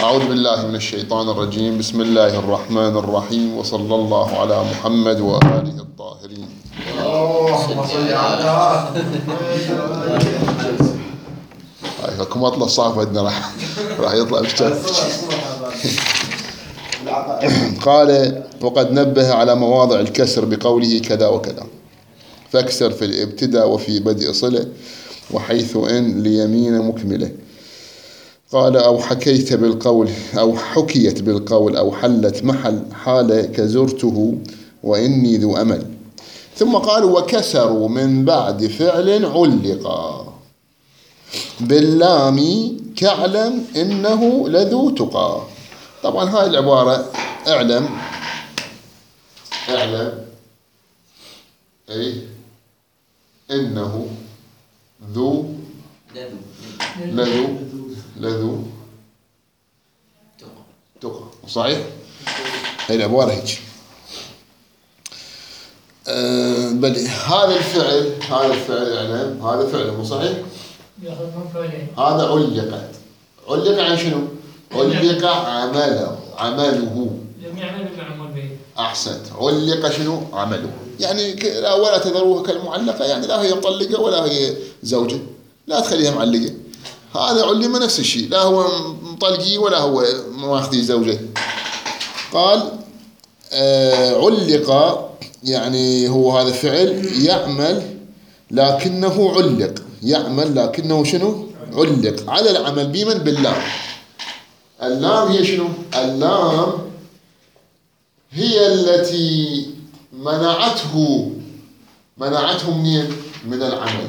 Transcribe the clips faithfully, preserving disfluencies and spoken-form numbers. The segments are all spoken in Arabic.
أعوذ بالله من الشيطان الرجيم. بسم الله الرحمن الرحيم، وصلى الله على محمد وآله الطاهرين. اللهم صل على هاي لكم أطلع صعب عندنا راح راح يطلع بشتات. قال: وقد نبه على مواضع الكسر بقوله كذا وكذا، فاكسر في الابتداء وفي بدء صلة، وحيث إن ليمين مكملة. قال: أو حكيت بالقول أو حكيت بالقول أو حلت محل حال كزرته وإني ذو أمل. ثم قالوا: وكسروا من بعد فعل علق باللام كاعلم إنه لذو تقى. طبعا هاي العبارة اعلم اعلم أي إنه ذو لذو لذو تقى، صحيح؟ هاي العبارة هيك. أه بل هذا الفعل هذا الفعل اعلم هذا فعل مو صحيح؟ هذا علقت علق عن شنو؟ علق عمله عمله لم يعمل بمعمول به. أحسنت. علق شنو؟ عمله. يعني لا ولا تذروها كالمعلقة، يعني لا هي مطلقة ولا هي زوجة، لا تخليها معلقة. هذا علم نفس الشيء، لا هو مطلقي ولا هو ماخذي زوجة. قال: آه علق يعني هو هذا فعل يعمل لكنه علق، يعمل لكنه شنو؟ علق على العمل بمن؟ باللام. اللام هي شنو؟ اللام هي التي منعته منعته منين؟ من العمل.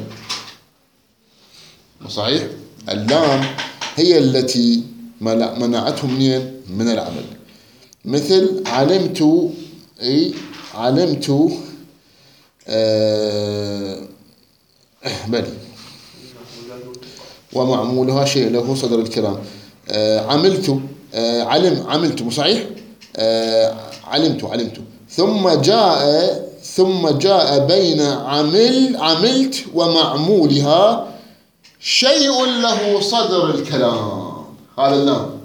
صحيح؟ اللام هي التي منعته منين؟ من العمل. مثل علمت، اي علمت آه بل ومعمولها شيء له صدر الكلام. آه عملت آه علم عملت مو صحيح؟ آه علمت علمت ثم جاء ثم جاء بين عمل عملت ومعمولها شيء له صدر الكلام. هذا اللام.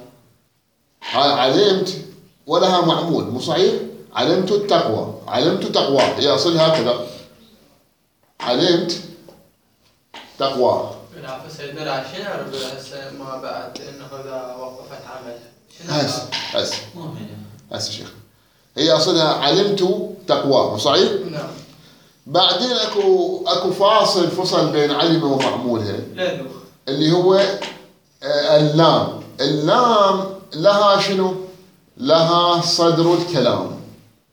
علمت ولها معمول مو صحيح؟ علمت التقوى علمت تقوى هي أصلها كذا، علمت تقوى. لا بس يدل شنو هسه ما بعد انه اذا وقفت عمل شنو هسه هسه هسه شيخ، هي أصلها علمت تقوى مو صحيح؟ نعم. بعدين اكو اكو فاصل فصل بين علم ومعمولها اللي هو اللام. اللام لها شنو؟ لها صدر الكلام.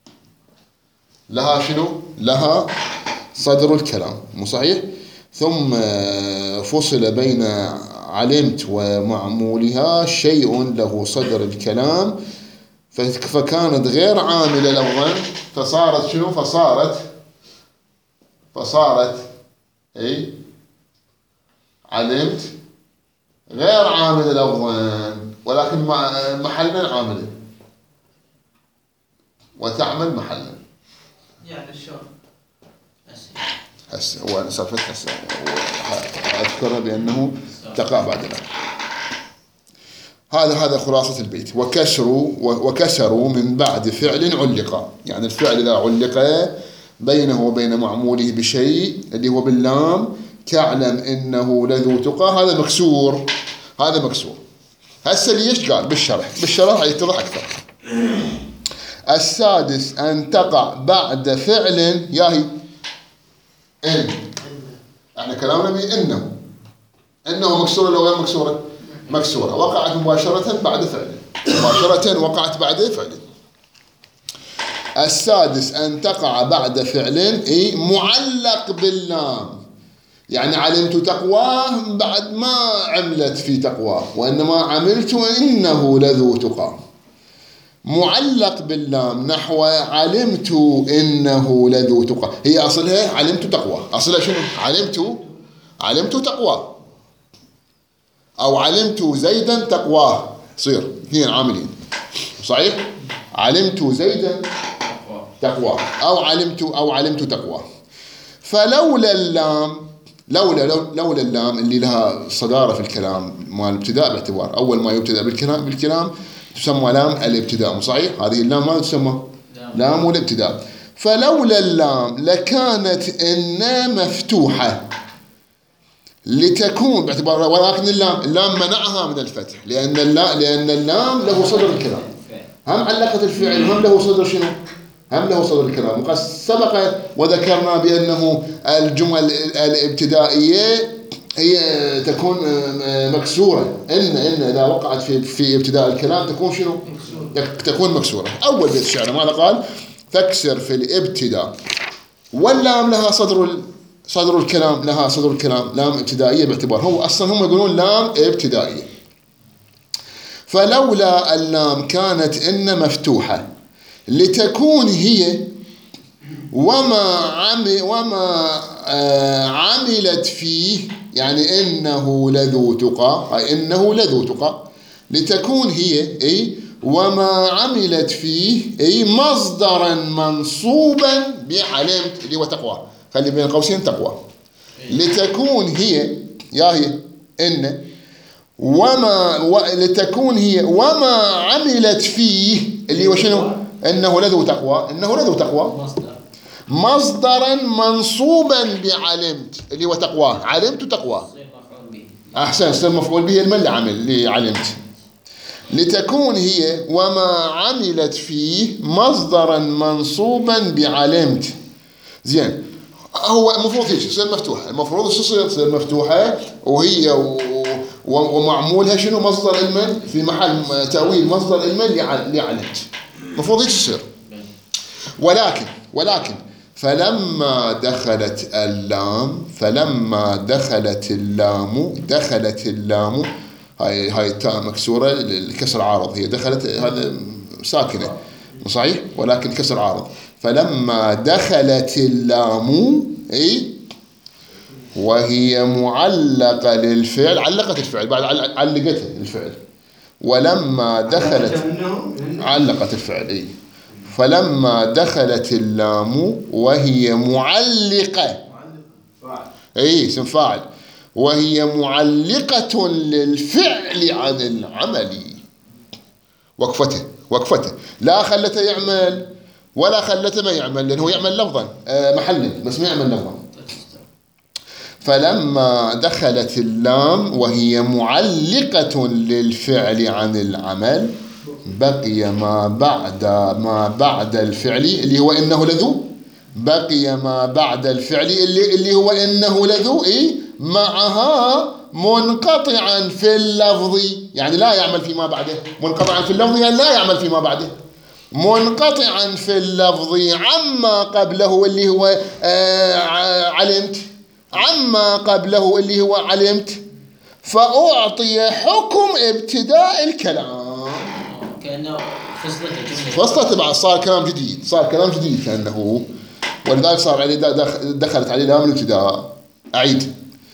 لها شنو؟ لها صدر الكلام مو صحيح؟ ثم فصل بين علمت ومعمولها شيء له صدر الكلام، فكانت غير عاملة لفظا، فصارت شنو؟ فصارت فصارت اي علمت غير عاملة لفظا ولكن محلا عاملة، وتعمل محلا. يعني شلون؟ هسه هو انا سالفت هسه اذكرها بانه تقع بعد الان. هذا هذا خلاصة البيت. وكسروا وكسروا من بعد فعل علق، يعني الفعل اذا علق بينه وبين معموله بشيء اللي هو باللام كاعلم انه لذو تقى، هذا مكسور. هذا مكسور. هسه ليش قال؟ بالشرح بالشرح يتضح اكثر. السادس ان تقع بعد فعل ياهي ان. احنا كلامنا بانه انه مكسوره لو غير مكسوره؟ مكسوره. وقعت مباشره بعد فعل، مباشره وقعت بعد فعل. السادس أن تقع بعد فعل إيه معلق باللام، يعني علمت تقواه بعد ما عملت في تقواه، وإنما عملت إنه لذو تقى. معلق باللام نحو علمت إنه لذو تقى، هي أصلها علمت تقوى. أصلها شنو؟ علمت علمت تقوى، أو علمت زيدا تقواه، صير اثنين عاملين صحيح؟ علمت زيدا تقوى أو علمت أو علمت تقوى. فلولا اللام لولا لو لولا اللام اللي لها صدارة في الكلام مال الابتداء باعتبار أول ما يبتدأ بالكلام بالكلام تسمى لام الابتداء، مو صحيح؟ هذه اللام ما تسمى لام الابتداء. فلولا اللام لكانت إن مفتوحة لتكون باعتبار، ولكن اللام اللام منعها من الفتح لأن اللام لأن اللام له صدر الكلام، هم علقت الفعل هم له صدر شنو؟ هم له صدر الكلام. وقد سبق وذكرنا بأنه الجمل الابتدائية هي تكون مكسورة، إن إن إذا وقعت في في ابتداء الكلام تكون شنو؟ تكون مكسورة. أول بيت الشعر ماذا قال؟ فاكسر في الابتداء، واللام لها صدر صدر الكلام، لها صدر الكلام لام ابتدائية باعتبار هو أصلا هم يقولون لام ابتدائية. فلولا اللام كانت إن مفتوحة لتكون هي وما عمل وما آه عملت فيه، يعني إنه لذو تقى، أي إنه لذو تقى، لتكون هي أي وما عملت فيه أي مصدرا منصوبا بعلمت اللي هو تقوى، خلي بين قوسين تقوى، لتكون هي يا هي إن وما و... لتكون هي وما عملت فيه اللي هو شنو؟ إنه لذو تقوى، إنه لذو تقوى مصدر مصدرا منصوبا بعلمت اللي هو تقوى، علمت تقوى أحسن يصير مفعول به المل عمل اللي علمت، لتكون هي وما عملت فيه مصدرا منصوبا بعلمت. زين هو المفروض هيك تصير مفتوحة، المفروض شو تصير؟ تصير مفتوحة وهي و... ومعمولها شنو؟ مصدر المن في محل تأويل مصدر المن لعلمت، المفروض هيك تصير. ولكن ولكن فلما دخلت اللام فلما دخلت اللام دخلت اللام هاي هاي التاء مكسورة الكسر عارض، هي دخلت هذا ساكنة صحيح ولكن كسر عارض. فلما دخلت اللام اي وهي معلقة للفعل، علقت الفعل بعد علقته الفعل، ولما دخلت علقت الفعل اي فلما دخلت اللام وهي معلقة اي اسم فاعل وهي معلقة للفعل عن العمل، وقفته وقفته لا خلته يعمل ولا خلته ما يعمل لأنه يعمل لفظا محلا بس ما يعمل لفظا. فلما دخلت اللام وهي معلقة للفعل عن العمل بقي ما بعد ما بعد الفعل اللي هو إنه لذو، بقي ما بعد الفعل اللي اللي هو إنه لذو إيه معها منقطعا في اللفظ، يعني لا يعمل فيما بعده، منقطعا في اللفظ يعني لا يعمل فيما بعده، منقطعا في اللفظ عما قبله اللي هو آه علمت، عما قبله اللي هو علمت، فأعطي حكم ابتداء الكلام كأنه فصلته فصلته بعد صار كلام جديد، صار كلام جديد كأنه، ولذلك صار عليه دخلت عليه لام الابتداء. أعيد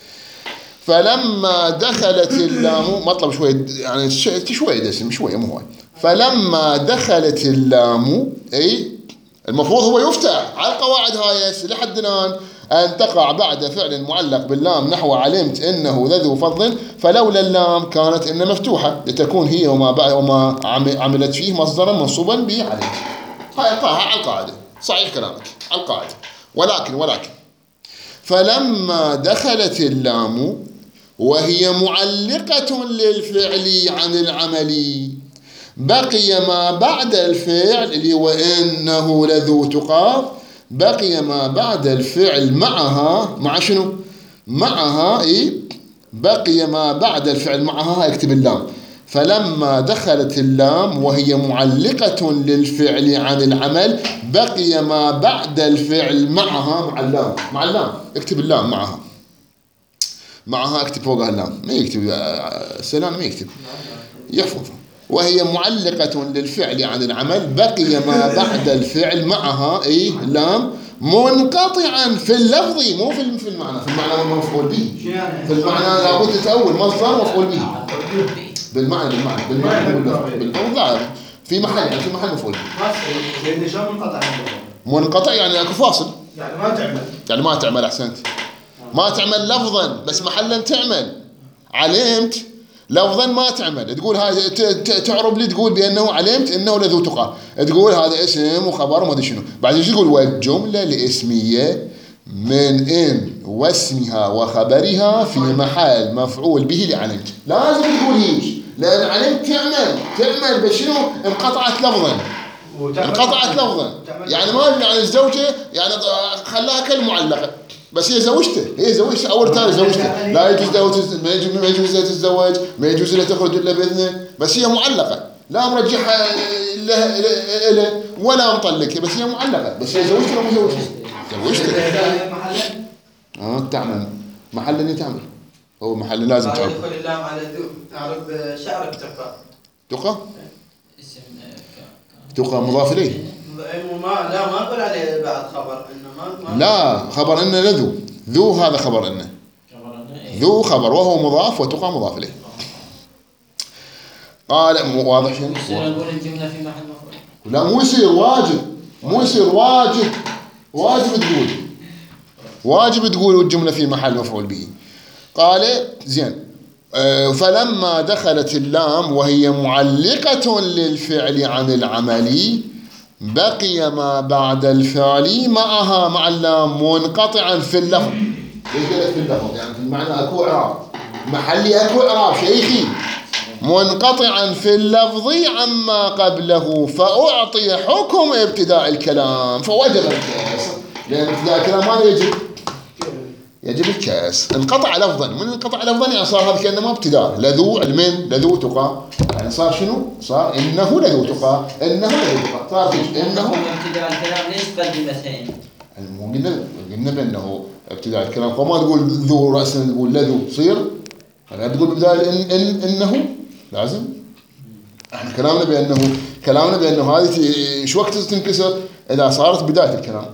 فلما دخلت اللام مطلب شوي يعني شوي دسم شوي مو هو. فلما دخلت اللام أي المفروض هو يفتح على القواعد هاي لحد الآن أن تقع بعد فعل معلق باللام نحو علمت إنه ذو فضل، فلولا اللام كانت إن مفتوحة لتكون هي وما بعد وما عملت فيه مصدرا منصوبا بعلمت. هاي على القاعدة صحيح كلامك على القاعدة. ولكن ولكن فلما دخلت اللام وهي معلقة للفعل عن العمل بقي ما بعد الفعل اللي هو إنه لذو تقى، بقي ما بعد الفعل معها مع شنو؟ معها إيه؟ بقي ما بعد الفعل معها اكتب اللام. فلما دخلت اللام وهي معلقة للفعل عن العمل بقي ما بعد الفعل معها مع اللام، مع اللام اكتب اللام معها معها اكتب فوقها اللام، ما يكتب سلام ما يكتب يحفظ. وهي معلقة للفعل عن العمل بقي ما بعد الفعل معها اي لام منقطعا في اللفظ مو في في المعنى، في المعنى مفعول به، في المعنى لابد تتأول مصدر مفعول به بالمعنى بالمعنى بالمعنى باللفظ لا في محل يعني في محل مفعول به. لأن شلون منقطع؟ منقطع يعني اكو فاصل يعني ما تعمل يعني ما تعمل. احسنت ما تعمل لفظا بس محلا تعمل. علمت لفظا ما تعمل، تقول هذا تعرب لي تقول بأنه علمت إنه لذو تقى، تقول هذا اسم وخبر وما أدري شنو، بعدين تقول والجملة الاسمية من إن واسمها وخبرها في محل مفعول به لعلمت. لازم تقول هيش لأن علمت تعمل تعمل بس شنو انقطعت لفظا، انقطعت لفظا يعني ما يعني الزوجة يعني خلاها كالمعلقة بس هي زوجته، هي زوجته أول تاري زوجته، لا يجوز ما يجوز ما يجوز لها تتزوج، ما يجوز لها تخرج إلا بإذنه، بس هي معلقة لا مرجحها له له ولا مطلقها بس هي معلقة، بس هي زوجته ولا مو زوجته؟ زوجته. اه تعمل محلا تعمل، هو محل لازم تعرف. يدخل اللام على ذو تعرف شعرك تقى. تقى؟ اسم تقى مضاف إليه. ما لا ما أقول عليه بعد خبر إنه ما. لا خبر إنه لذو، ذو هذا خبر إنه. ذو خبر وهو مضاف وتقى مضاف إليه. قال مو واضح شنو؟ يصير نقول الجملة في محل مفعول. لا مو يصير واجب، مو يصير واجب، واجب تقول، واجب تقول الجملة في محل مفعول به. قال زين فلما دخلت اللام وهي معلقة للفعل عن العمل بقي ما بعد الفعل معها مع اللام منقطعا في اللفظ. ليش قلت في اللفظ؟ يعني في المعنى اكو اعراب محلي، اكو اعراب شيخي منقطعا في اللفظ عما قبله فأعطي حكم ابتداء الكلام فوجب الكاس، لأن ابتداء الكلام ما يجب يجب الكاس. انقطع لفظا، من انقطع لفظا يعني صار هذا كأنه ما ابتداء. لذو علمين لذو تقى يعني صار شنو؟ صار إنه لذو تقى، إنه لذو تقى صار فيش إنه ابتداء الكلام ليش تقدم مثلين؟ مو قلنا قلنا بأنه ابتداء الكلام فما تقول ذو رأسا تقول لذو صير، أنا تقول بدال إن إن إنه لازم. احنا كلامنا بأنه كلامنا بأنه هذه شو وقت تنكسر إذا صارت بداية الكلام.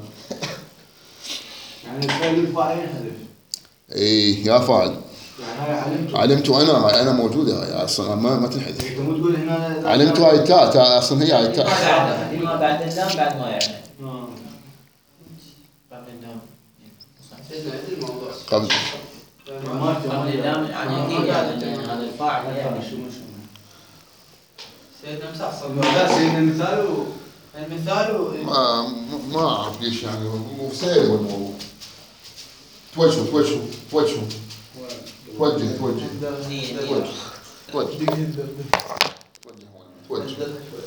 يعني الفعل الفاعل ينحذف. إيه يا فاعل. يعني علمت. علمت أنا أنا موجودة هاي أصلا ما ما تنحذف. أنت مو تقول هنا. علمت هاي تاء تاء أصلا هي هاي تاء. ما بعد اللام بعد ما يعلم. قبل اللام. قبل. قبل اللام يعني هذا الفاعل يعني شو مش. سيدنا مسحصل. لا سيدنا المثال و المثال ما ما أعرف ليش يعني مو سير الموضوع. توجهوا توجهوا توجهوا توجه توجه توجه توجه توجه.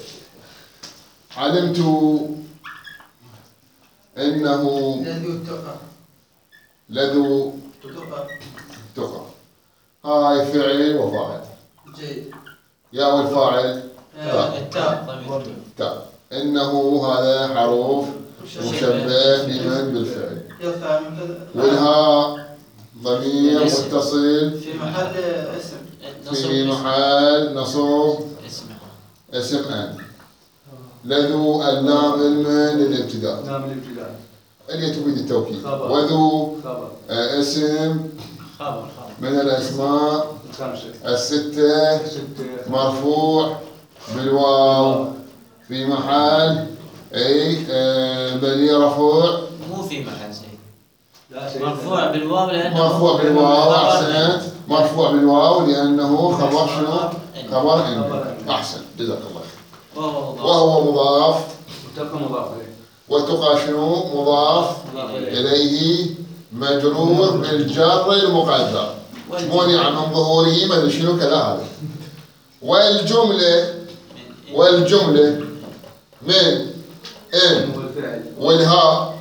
علمت إنه لذو تقى. لذو تقى. تقى. هاي فعل وفاعل. جيد. يا والفاعل التاء. تاء. إنه هذا حروف مشبه بمن بالفعل. والهاء ضمير متصل في محل اسم. في محل نصب اسم أن. لذو اللام المن للابتداء. نعم الابتداء. اللي تفيد التوكيد. وذو آه اسم خبر من الأسماء الخمسة. الستة ستة. مرفوع بالواو في محل أي آه بني رفوع. مو في محل سيد. مرفوع بالواو لأنه مرفوع بالواو أحسنت. مرفوع بالواو لأنه خبر شنو؟ خبر إن. أحسن جزاك الله خير. وهو مضاف. وتقى مضاف إليه. وتقى شنو؟ مضاف إليه مجرور بالجر المقدر منع من ظهوره مثل شنو كذا هذا. والجملة والجملة من إن والهاء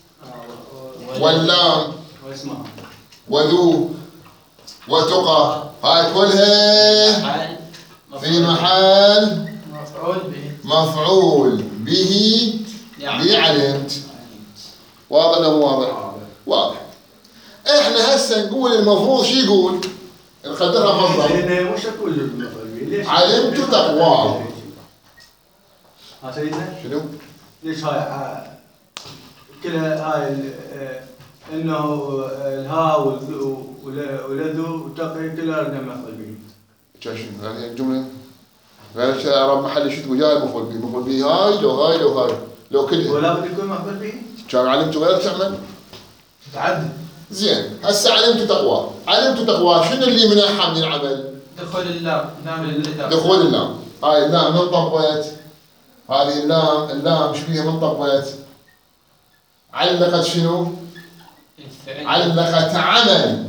واللام وذو وتقى هاي كلها في محل مفعول به. مفعول به لعلمت. واضح ولا مو واضح؟ واضح. احنا هسه نقول المفروض شو يقول؟ نقدرها مصدر. لأن وش تقول المفعول به؟ ليش؟ علمت تقواه. ها سيدنا؟ شنو؟ ليش هاي كلها هاي انه الهاء ولذو وتقي كلها لنا مفعول به. شنو يعني الجمله؟ غير اعراب محلي شو تقول جاي مفعول به، مفعول به هاي لو هاي لو هاي لو كلها. ولا بد يكون مفعول به؟ كان علمت غير تعمل؟ تعدد. زين هسه علمت تقوى، علمت تقوى شنو اللي منعها من العمل؟ دخول اللام، لام الإضافة. دخول اللام. هاي اللام من طبقت؟ هذه اللام، اللام ايش فيها من طبقت؟ علقت شنو؟ علقت عمل.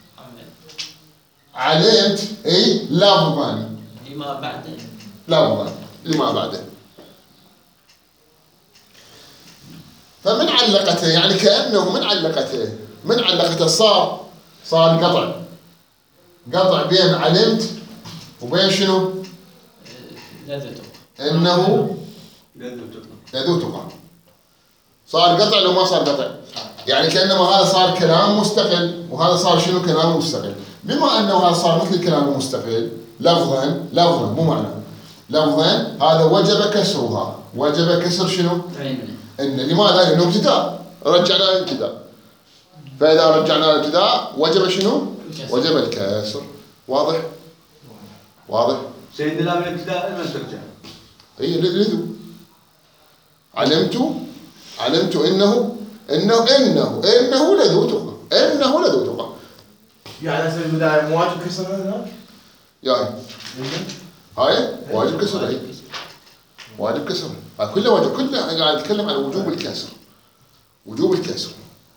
علمت اي لفظا. لما بعده. لفظا لما بعده. فمن علقته يعني كأنه من علقته، من علقته صار صار قطع. قطع بين علمت وبين شنو؟ انه لذو تقى. صار قطع لو ما صار قطع؟ يعني كأنما هذا صار كلام مستقل وهذا صار شنو؟ كلام مستقل. بما انه هذا صار مثل الكلام المستقل لفظا، لفظا مو معنى، لفظا هذا وجب كسرها. وجب كسر شنو؟ ان. لماذا؟ لانه ابتداء، رجعنا الابتداء. فاذا رجعنا الابتداء وجب شنو؟ وجب الكسر. واضح؟ واضح؟ سيدنا لام الابتداء لمن ترجع؟ اي لذو. علمت علمت انه انه انه انه لذو تقى، انه لذو تقى. يعني هسه البدايه مو واجب كسر هنا؟ يعني هاي واجب كسر. هاي واجب كسر. هاي كله واجب، كله قاعد اتكلم عن وجوب الكسر. وجوب الكسر.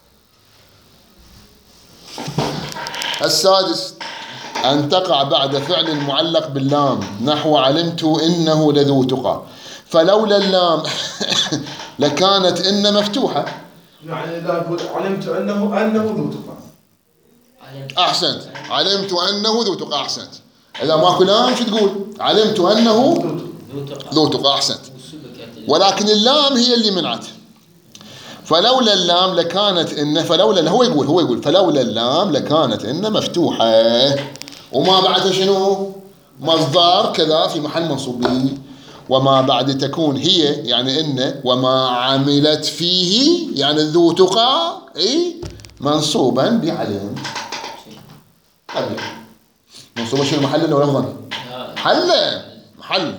السادس أن تقع بعد فعل معلق باللام نحو علمت إنه لذو تقى، فلولا اللام لكانت إن مفتوحة. يعني إذا أقول علمت أنه أنه ذو تقى. أحسنت. علمت أنه ذو تقى. أحسنت. إذا ماكو لام شو تقول؟ علمت أنه ذو تقى. أحسنت. ولكن اللام هي اللي منعت. فلولا اللام لكانت إن، فلولا هو يقول هو يقول فلولا اللام لكانت إن مفتوحة وما بعد شنو؟ مصدر كذا في محل منصوب به. وما بعد تكون هي يعني إن، وما عملت فيه يعني ذو تقى إي منصوبا بعلم. طيب منصوبا شنو محل ولا لفظا؟ محل محل.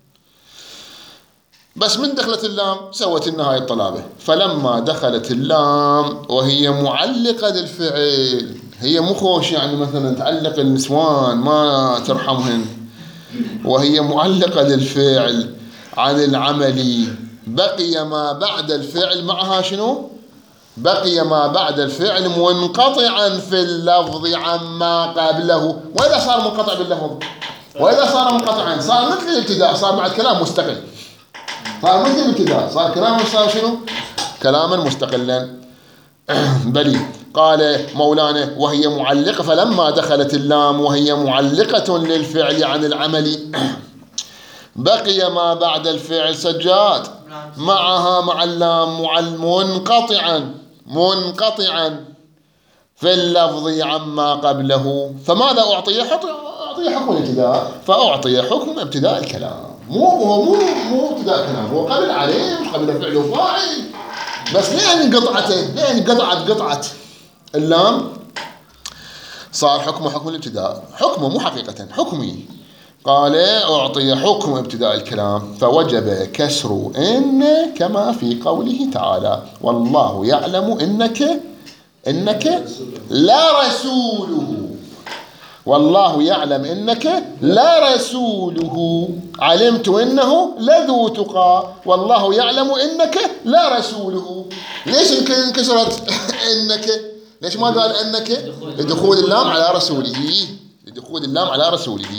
بس من دخلت اللام سوت النهاية الطلابة. فلما دخلت اللام وهي معلقة للفعل، هي مو خوش يعني مثلا تعلق النسوان ما ترحمهن، وهي معلقة للفعل عن العمل بقي ما بعد الفعل معها شنو؟ بقي ما بعد الفعل منقطعا في اللفظ عما قبله. وإذا صار منقطع باللفظ، وإذا صار منقطعا صار مثل الابتداء، صار بعد كلام مستقل. صار مثل الابتداء، صار كلام صار شنو؟ كلاما مستقلا. بلي قال مولانا وهي معلقة. فلما دخلت اللام وهي معلقة للفعل عن العمل بقي ما بعد الفعل سجاد معها مع اللام منقطعا منقطعا في اللفظ عما قبله. فماذا أعطي؟ أعطي حكم الابتداء، فأعطي حكم ابتداء الكلام. مو هو مو مو ابتداء الكلام، هو قبل عليه قبل فعل وفاعل، بس لين قطعته لين قطعت قطعة اللام صار حكمه حكم الابتداء. حكمه مو حقيقة حكمي. قال أعطي حكم ابتداء الكلام فوجب كسر إن كما في قوله تعالى والله يعلم إنك إنك لا رسوله. والله يعلم إنك لا رسوله. علمت إنه لذو تقى والله يعلم إنك لا رسوله. ليش انكسرت إنك؟ ليش ما قال إنك؟ لدخول اللام على رسوله، لدخول اللام على رسوله.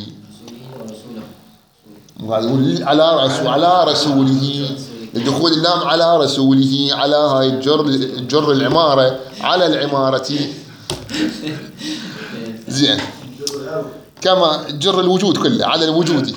يقول على رسول على رسوله، لدخول اللام على رسوله، على هاي الجر الجر العمارة على العمارة. زين كما جر الوجود كله على الوجود.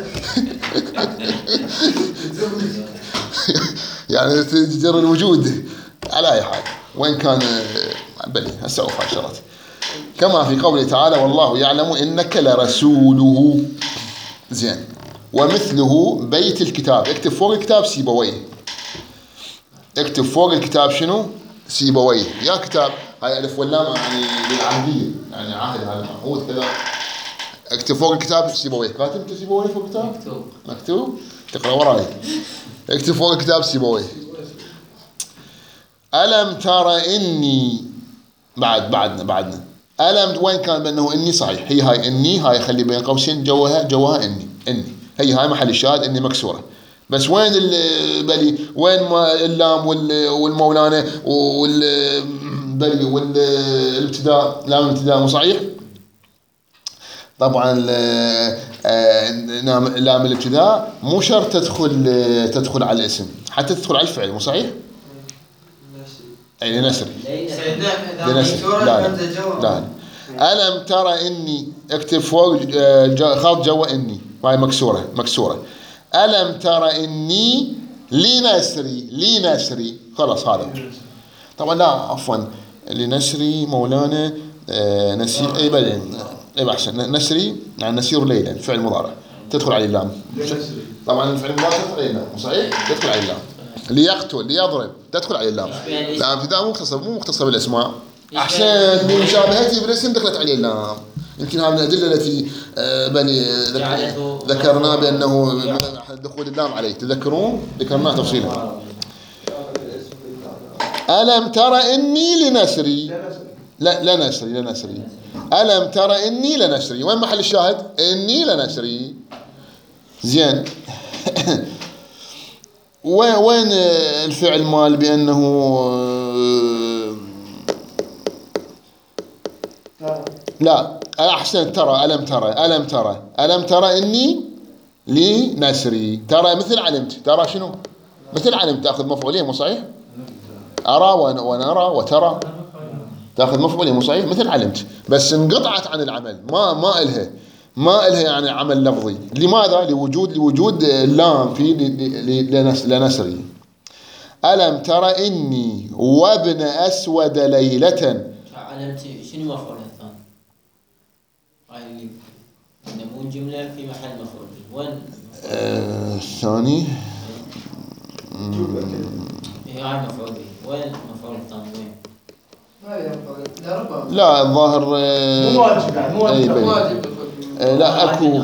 يعني جر الوجود على أي حال وين كان بلي هسه مباشرة كما في قوله تعالى والله يعلم إنك لرسوله. زين ومثله بيت الكتاب. اكتب فوق الكتاب سيبويه. اكتب فوق الكتاب شنو؟ سيبويه. يا كتاب هاي ألف واللام يعني بالعهدية يعني عهد هذا معهود كذا. اكتب فوق الكتاب سيبويه. كاتب انت سيبويه فوق الكتاب؟ مكتوب. مكتوب؟ تقرأ وراي. اكتب فوق الكتاب سيبويه. ألم ترى إني بعد بعدنا بعدنا ألم وين كان بأنه إني صحيح، هي هاي إني، هاي خلي بين قوسين جوها جوها إني إني هي هاي محل الشاهد إني مكسورة. بس وين البلي، وين ما اللام والمولانة والبلي والابتداء، لام الابتداء مو صحيح. طبعا لام الابتداء مو شرط تدخل تدخل على الاسم، حتى تدخل على الفعل، مو صحيح؟ أي لنسري. لنسري. لا لا. لا. ألم ترى إني، اكتب فوق خط جوا إني، وهي مكسورة مكسورة. ألم ترى إني لنسري لنسري، خلاص هذا. طبعا لا عفوا، لنسري مولانا آه نسير، أي بل أي أحسن، نسري يعني نسير ليلا، فعل مضارع تدخل عليه اللام. طبعا الفعل المضارع تدخل عليه اللام، صحيح؟ تدخل عليه اللام. ليقتل ليضرب تدخل عليه اللام. لام ابتداء مو مختصر مو مختصر بالاسماء، احسن من مشابهته بالاسم دخلت عليه اللام. يمكن هذه من الادله التي بني ذكرنا بانه دخول اللام عليه، تذكرون ذكرناه تفصيلا. الم ترى اني لنسري، لا لنسري لنسري الم ترى اني لنسري، وين محل الشاهد؟ اني لنسري. زين. وين الفعل مال بأنه لا أحسن، ترى ألم ترى ألم ترى ألم ترى إني لنسري، ترى مثل علمت، ترى شنو؟ مثل علمت تأخذ مفعولين، مو صحيح؟ أرى ونرى وترى تأخذ مفعولين، مو صحيح؟ مثل علمت، بس انقطعت عن العمل، ما ما إلها ما إلها يعني عمل لفظي. لماذا؟ لوجود لوجود اللام في لنسري. ألم ترى إني وابن أسود ليلة. علمت شنو مفعول الثاني؟ هاي اللي مو جملة في محل مفعول، وين؟ الثاني هي هاي مفعول به، وين المفعول الثاني وين؟ لا الظاهر مو واجب يعني مو واجب. لا اكو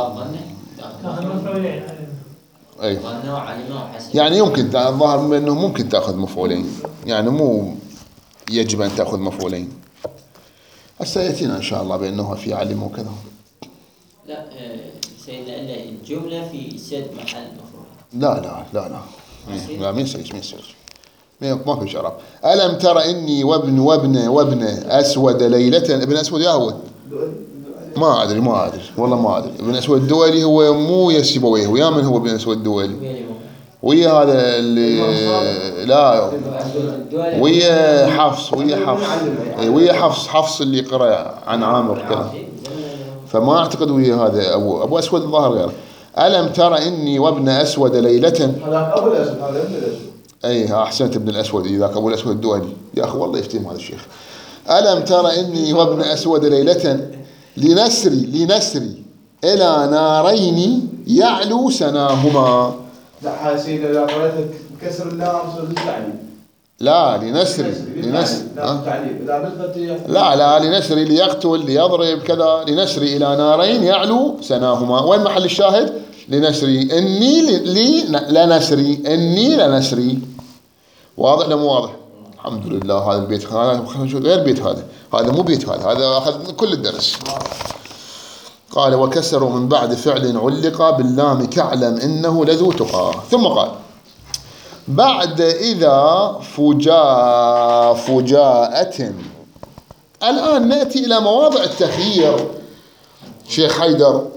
اي يعني يمكن الظاهر انه ممكن تاخذ مفعولين، يعني مو يجب ان تاخذ مفعولين. هسه ياتينا ان شاء الله بانه في علم وكذا. لا سيدنا الا الجمله في سد محل مفعول. لا لا لا لا لا ما يصير ما يصير ما في شرف. الم ترى اني وابن وابن وابن اسود ليله، ابن اسود يا هو ما ادري ما ادري والله ما ادري. ابن اسود الدولي هو مو يسيبويه، ويا من هو ابن اسود الدولي؟ ويا هذا اللي لا ويا حفص ويا حفص ويا حفص حفص اللي قرأ عن عامر كذا، فما اعتقد ويا هذا ابو ابو اسود الظاهر غيره. الم ترى اني وابن اسود ليله، هذا ابو الاسود هذا ابن الاسود. اي احسنت، ابن الاسود ذاك ابو الاسود الدولي يا اخي والله يفتهم هذا الشيخ. الم ترى اني وابن اسود ليله لنسري لنسري إلى نارين يعلو سناهما. لا يا سيدي إذا قرأتك بكسر اللام يصير للتعليل. لا لنسري لنسري لا لا لا لنسري ليقتل ليضرب كذا، لنسري إلى نارين يعلو سناهما. وين محل الشاهد؟ لنسري إني لي لنسري إني لنسري. واضح ولا مو واضح؟ الحمد لله. هذا البيت هذا غير بيت هذا، هذا مو بيت هذا، هذا أخذ كل الدرس. قال وكسر من بعد فعل علق باللام كعلم إنه لذو تقى. ثم قال بعد إذا فجاء فجاءة. الآن نأتي إلى مواضع التخيير شيخ حيدر.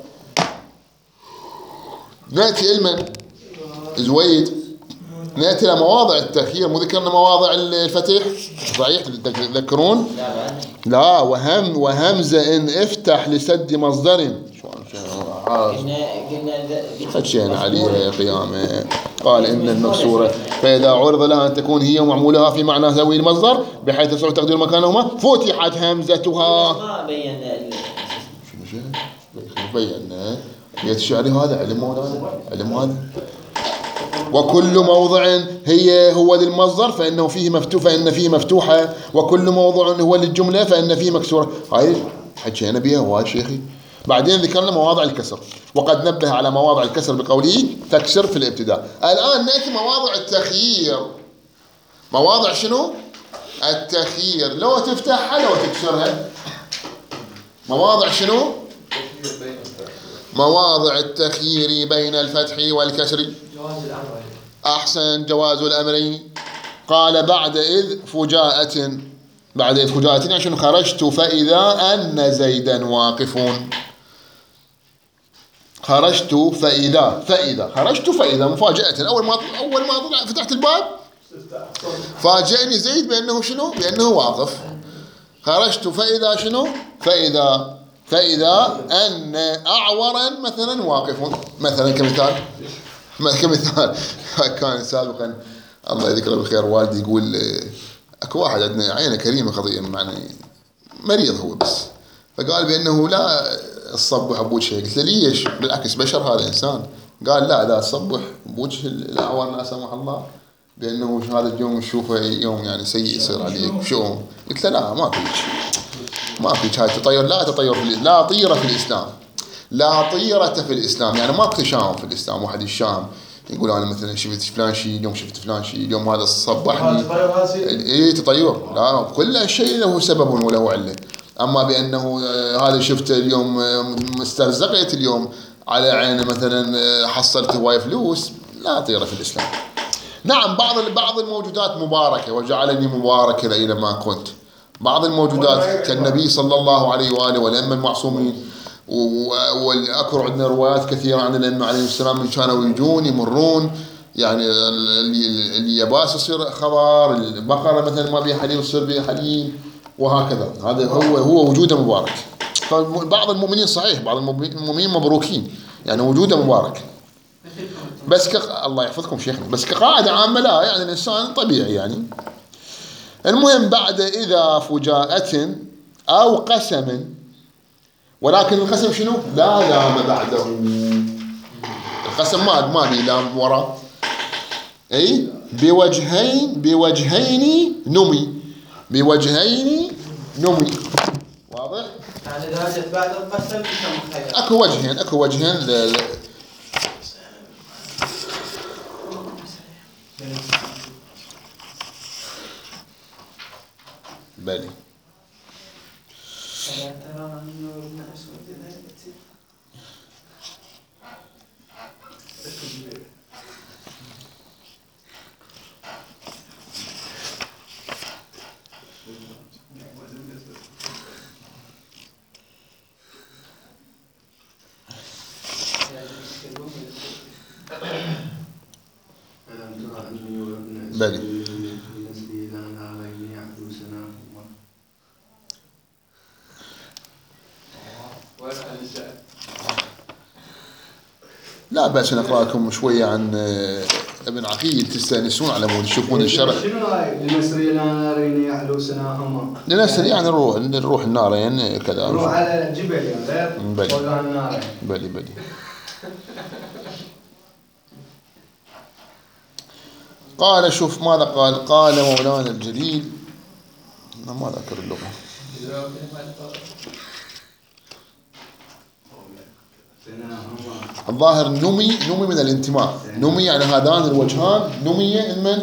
نأتي إلمن زويد نأتي إلى مواضع التخيير. مو ذكرنا مواضع الفتح صحيح تذكرون؟ لا وهم وهمزة إن افتح لسد مصدر. خشينا عليها قيامة. قال إن المكسورة فإذا عرض لها أن تكون هي ومعمولها في معنى ذوي المصدر بحيث يصح تقدير مكانهما فتحت همزتها. ما بينا شو بينا بيت الشعري هذا علم هذا علم هذا. وكل موضع هي هو للمصدر فإنه فيه مفتوح فإن فيه مفتوحة، وكل موضع هو للجملة فإن فيه مكسورة. هاي حكينا بها وايد شيخي. بعدين ذكرنا مواضع الكسر، وقد نبه على مواضع الكسر بقوله تكسر في الابتداء. الآن نأتي مواضع التخيير. مواضع شنو؟ التخيير، لو تفتحها لو تكسرها. مواضع شنو؟ مواضع التخيير بين الفتح والكسر. جواز الأمر. أحسن، جواز الأمرين. قال بعد إذ فجاءة، بعد إذ فجاءة عشان خرجت فإذا أن زيدا واقفون. خرجت فإذا فإذا خرجت فإذا مفاجأة، أول ما أول ما طلع فتحت الباب فاجأني زيد بأنه شنو؟ بأنه واقف. خرجت فإذا شنو؟ فإذا فإذا أن أعورا مثلا واقف، مثلا كمثال كمثال. كان سابقا الله يذكره بالخير والدي يقول اكو واحد عندنا عينه كريمه قضيه يعني مريض هو بس، فقال بانه لا تصبح بوجهه. قلت له ليش؟ بالعكس بشر هذا انسان. قال لا لا تصبح بوجه الاعور لا سمح الله، بانه هذا اليوم نشوفه يوم يعني سيء يصير عليك شؤم. قلت له لا ما فيك ما فيك هاي تطير، لا تطير في الإسلام. لا طيره في الاسلام، لا طيره في الاسلام، يعني ما تشاؤم في الاسلام. واحد يشام يقول انا مثلا شفت فلان شيء اليوم، شفت فلان شيء اليوم، هذا صبحني. اي تطير، لا كل شيء له سبب وله عله. اما بانه هذا شفته اليوم مسترزقت اليوم على عينه مثلا حصلت هواي فلوس، لا طيره في الاسلام. نعم بعض بعض الموجودات مباركه، وجعلني مباركا اينما كنت. بعض الموجودات كالنبي صلى الله عليه واله والائمه المعصومين، والاكثر عندنا روايات كثيره عن الائمه عليهم السلام من كانوا يجون يمرون يعني الياباس يصير خضار، البقره مثلا ما بيها حليب يصير بيها حليب، وهكذا. هذا هو هو وجوده مبارك. فبعض المؤمنين صحيح، بعض المؤمنين مبروكين يعني وجوده مبارك. بس ك... الله يحفظكم شيخنا، بس كقاعده عامه لا، يعني الانسان طبيعي يعني. المهم بعد اذا فجاءة او قسم، ولكن القسم شنو؟ لا لام بعده. القسم ما ما بي لام وراء. اي بوجهين بوجهين نمي، بوجهين نمي. واضح؟ يعني اذا جت بعد القسم كم خير؟ اكو وجهين، اكو وجهين ل... بلي. بلي. لا بأس نقرأ لكم شوية عن ابن عقيل تستأنسون على مود تشوفون الشرع. شنو هاي؟ لنسري لنا نارين يعلو سناهما. لنسري يعني الروح، الروح النار يعني كذا. نروح على جبل يعني غير فوق النار. بلي بلي. قال شوف ماذا قال؟ قال مولانا الجليل، أنا ما أذكر اللغة. الظاهر نمي، نمي من الانتماء، نمي يعني هذان الوجهان نمي من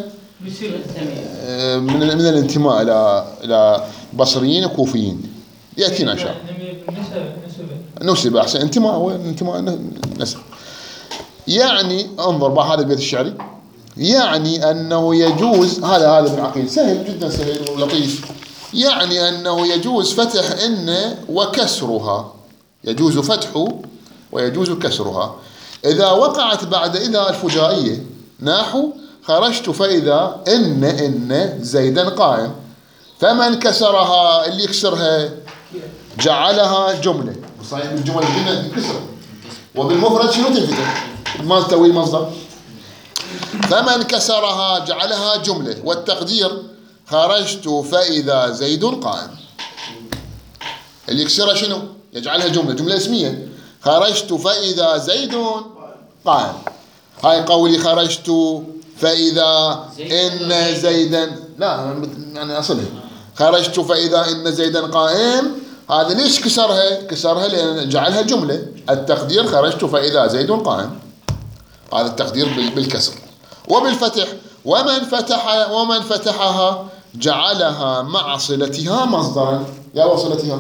من من الانتماء الى الى بصريين وكوفيين. ياتينا ان شاء الله. نسب احسن، انتماء هو انتماء نسب. يعني انظر بقى هذا البيت الشعري، يعني انه يجوز، هذا هذا ابن عقيل سهل جدا سهل ولطيف. يعني انه يجوز فتح ان وكسرها، يجوز فتح ويجوز كسرها إذا وقعت بعد إذا الفجائية، نحو خرجت فإذا إن إن زيدا قائم، فمن كسرها اللي يكسرها جعلها جملة. صحيح الجمل هنا تنكسر، وبالمفرد شنو تنفتح؟ ما تسوي مصدر. فمن كسرها جعلها جملة، والتقدير خرجت فإذا زيد قائم. اللي يكسرها شنو؟ يجعلها جملة، جملة اسمية. خرجت فإذا زيد قائم. هاي قولي خرجت فإذا إن زيدا، لا يعني أصلها خرجت فإذا إن زيدا قائم. هذا ليش كسرها؟ كسرها لأن جعلها جملة. التقدير خرجت فإذا زيد قائم، هذا التقدير بالكسر. وبالفتح ومن فتح ومن فتحها جعلها مع صلتها مصدرا. يا وصلتها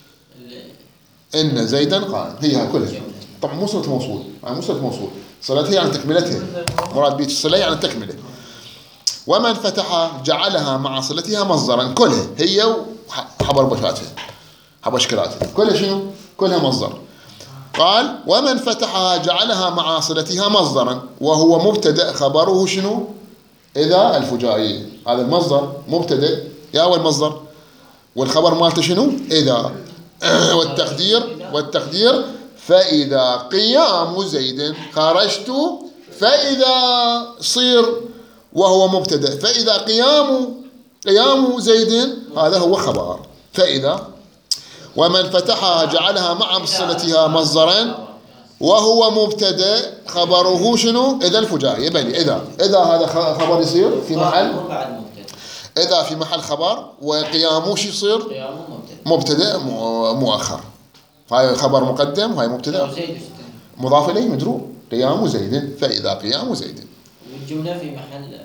إن زيدا قائم، هي كلها طبعا مو صلة موصول، يعني مو صلة موصول، صلتها يعني تكملتها، مراد بيت الصلة يعني التكملة. ومن فتحها جعلها مع صلتها مصدرا، كلها هي وحبر بشاتها حبشكراتها كلها شنو؟ كلها مصدر. قال ومن فتحها جعلها مع صلتها مصدرا وهو مبتدأ خبره شنو؟ إذا الفجائية. هذا المصدر مبتدأ يا أول مصدر، والخبر مالته شنو؟ إذا. والتقدير والتقدير فإذا قيام زيد خرجت، فإذا صير وهو مبتدأ، فإذا قيام قيام زيد هذا هو خبر فإذا. ومن فتحها جعلها مع صلتها مصدرا وهو مبتدأ خبره شنو؟ إذا الفجائية. بلي إذا إذا هذا خبر يصير في محل، إذا في محل خبر، وقيامه شو يصير؟ مبتدأ مؤخر. هاي خبر مقدم وهاي مبتدأ مضاف إليه مجرور. قيام زيد، فإذا قيام زيد. والجملة في محل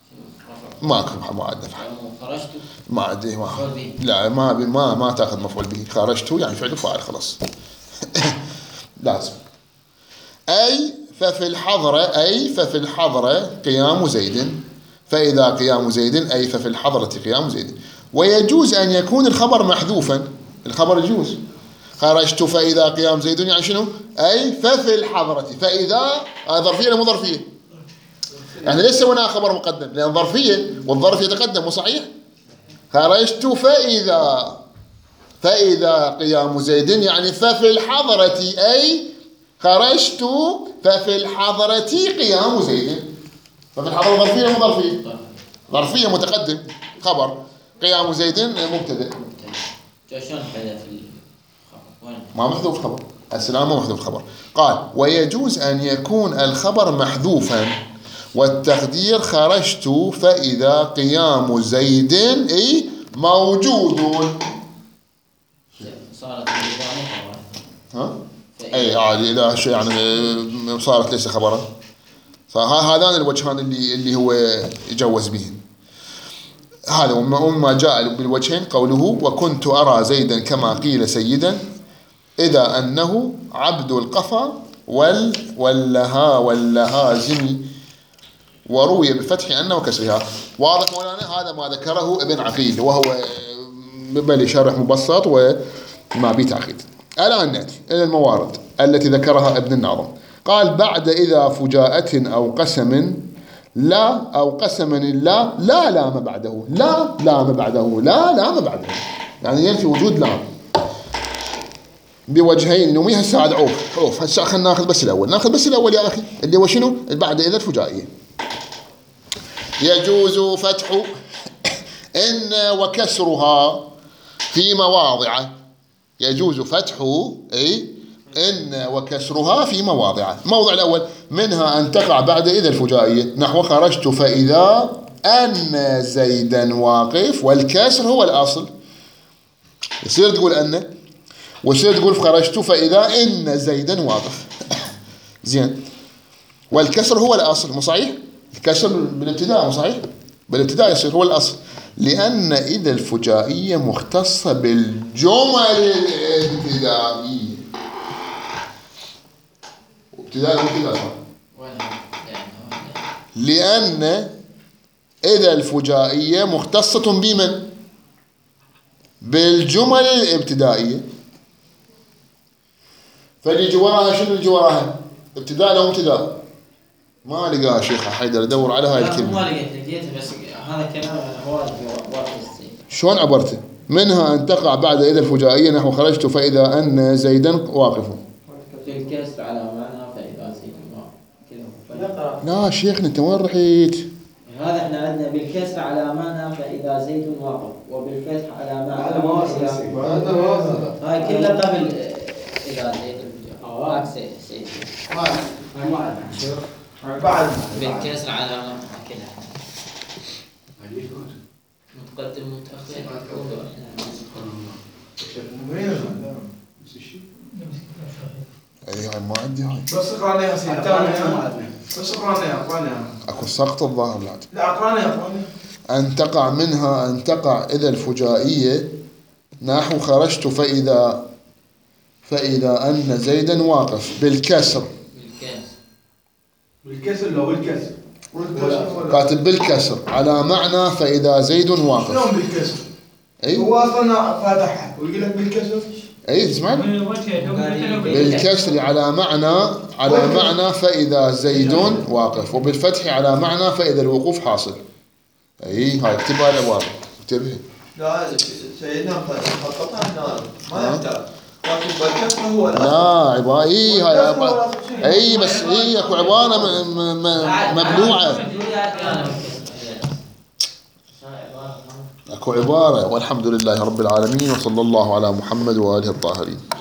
ماكو ما عاد نفع. خرجت ما عاد ما لا ما ما ما تاخذ مفعول به. خرجت يعني فعل فاعل خلاص. لازم. أي ففي الحضرة أي ففي الحضرة قيام زيد، فإذا قيام زيد أي ففي الحضرة قيام زيد. ويجوز أن يكون الخبر محذوفا، الخبر يجوز. خرجت فإذا قيام زيد يعني شنو؟ أي ففي الحضرة. فإذا ظرفية ولا مو ظرفية؟ يعني ليس هنا خبر مقدم لأن ظرفية والظرف يتقدم، مو صحيح؟ خرجت فإذا فإذا قيام زيد يعني ففي الحضرة أي خرجت ففي الحضرة قيام زيد. ففي الحضرة ظرفية مو ظرفية؟ ظرفية متقدم خبر، قيام زيد مبتدأ. شلون حذف الخبر؟ ما محذوف خبر، السلام مو محذوف خبر. قال ويجوز أن يكون الخبر محذوفا والتقدير خرجت فإذا قيام زيد أي موجود. صارت ها؟ أي عادي لا شيء يعني صارت ليس خبرا. فهذان الوجهان اللي اللي هو يجوز بهن. هذا وما جاء بالوجهين قوله وكنت أرى زيدا كما قيل سيدا إذا أنه عبد القفا وال واللها واللهازم، وروي بفتح أنه كسرها. واضح مولانا؟ هذا ما ذكره ابن عقيل وهو بل شرح مبسط وما به تعقيد. الآن نأتي إلى الموارد التي ذكرها ابن الناظم. قال بعد إذا فجاءة أو قسم لا أو قسم لا لا لام بعده، لا لام بعده، لا لام بعده، يعني ينفي وجود لام بوجهين. نومي هسه هذا عوف عوف هسه خلينا ناخذ بس الأول، ناخذ بس الأول يا أخي اللي هو شنو؟ بعد إذا الفجائية. يجوز فتح إن وكسرها في مواضع. يجوز فتح أي إن وكسرها في مواضع. الموضع الأول منها أن تقع بعد إذا الفجائية نحو خرجت فإذا أن زيدا واقف، والكسر هو الأصل. يصير تقول أن ويصير تقول خرجت فإذا إن زيدا واقف. زين، والكسر هو الأصل، مو صحيح؟ الكسر بالابتداء مو صحيح؟ بالابتداء يصير هو الأصل، لأن إذا الفجائية مختصة بالجمل الابتدائية. ابتداء وابتداء لأن إذا الفجائية مختصة بمن؟ بالجمل الابتدائية. فاللي جواها شنو اللي جواها؟ ابتداء لو ابتداء؟ ما لقاها شيخ حيدر، ادور على هاي الكلمة. ما لقيت لقيتها بس هذا كلام واضح واضح. شلون عبرته؟ منها أن تقع بعد إذا الفجائية نحو خرجت فإذا أن زيدا واقف. بالكسر على معنى فإذا زيد واقف. لا شيخنا أنت وين رحت؟ هذا احنا عندنا بالكسر على معنى فإذا زيد واقف، وبالفتح على معنى هذا ما وصل. هذا ما وصل. هاي كلها قبل إذا زيد عكس زيد. هاي ما عندنا. بعد بالكسر على معنى كلها. متقدم متأخر. اي ما عندي هاي. بس اقرأني يا سيدي. بس اقرأني اقرأني. اكو سقط الظاهر لا. لا اقرأني اقرأني. أن تقع منها أن تقع إذا الفجائية نحو خرجت فإذا فإذا أن زيدا واقف بالكسر. بالكاس. بالكسر لو بالكسر. كاتب بالكسر على معنى فإذا زيد واقف. شلون بالكسر؟ أي هو اصلا فاتحها ويقول لك بالكسر. أي تسمعني؟ بالكسر على معنى على معنى فإذا زيد واقف، وبالفتح على معنى فإذا الوقوف حاصل. أي هاي اكتبها الأبواب انتبه. لا سيدنا خططها هنا ما يحتاج. لكن بالكسر هو الأصل. لا عبارة اي هاي عبارة اي بس اي اكو عبارة م- م- م- مبلوعة. اكو عبارة. والحمد لله رب العالمين، وصلى الله على محمد وآله الطاهرين.